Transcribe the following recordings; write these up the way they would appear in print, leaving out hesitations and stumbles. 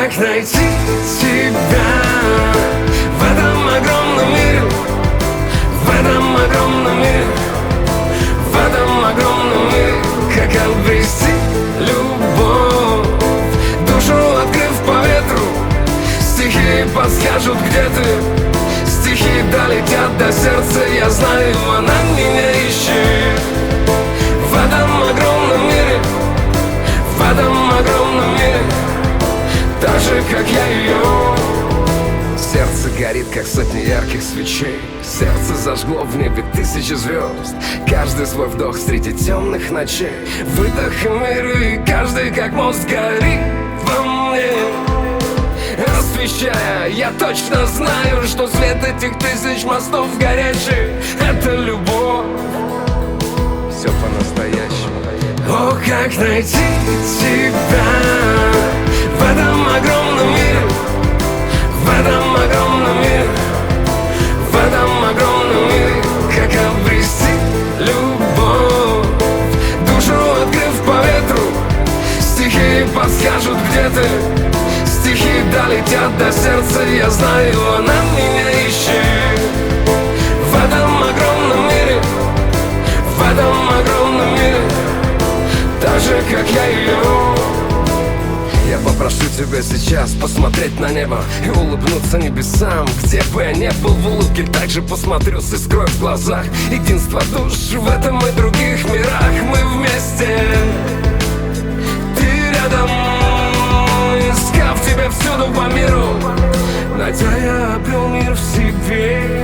как найти тебя в этом огромном мире, в этом огромном мире, в этом огромном мире. Как обрести любовь, душу открыв по ветру. Стихи подскажут, где ты, стихи долетят до сердца. Я знаю, она меня ищет в этом огромном мире, в этом огромном мире, так же, как я ее. Сердце горит, как сотни ярких свечей. Сердце зажгло в небе тысячи звезд. Каждый свой вдох среди темных ночей. Выдох и мир, и каждый как мост горит во мне, освещая. Я точно знаю, что свет этих тысяч мостов горящих — это любовь. Все по-настоящему. О, как найти тебя в этом огромном мире, в этом огромном мире, в этом огромном мире. Как обрести любовь, душу открыв по ветру. Стихи подскажут, где ты, стихи долетят до сердца. Я знаю, она меня ищет в этом огромном мире, в этом огромном мире, так же, как я ее. Я попрошу тебя сейчас посмотреть на небо и улыбнуться небесам. Где бы я ни был, в улыбке также посмотрю с искрой в глазах. Единство душ в этом и других мирах. Мы вместе, ты рядом, искав тебя всюду по миру, найдя я обрел мир в себе.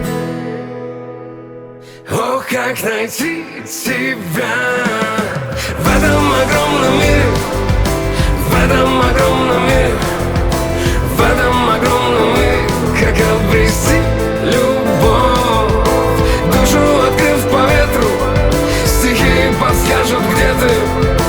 О, как найти тебя в этом огромном мире, в этом огромном мире, в этом огромном мире. Как обрести любовь, душу открыв по ветру. Стихи подскажут, где ты,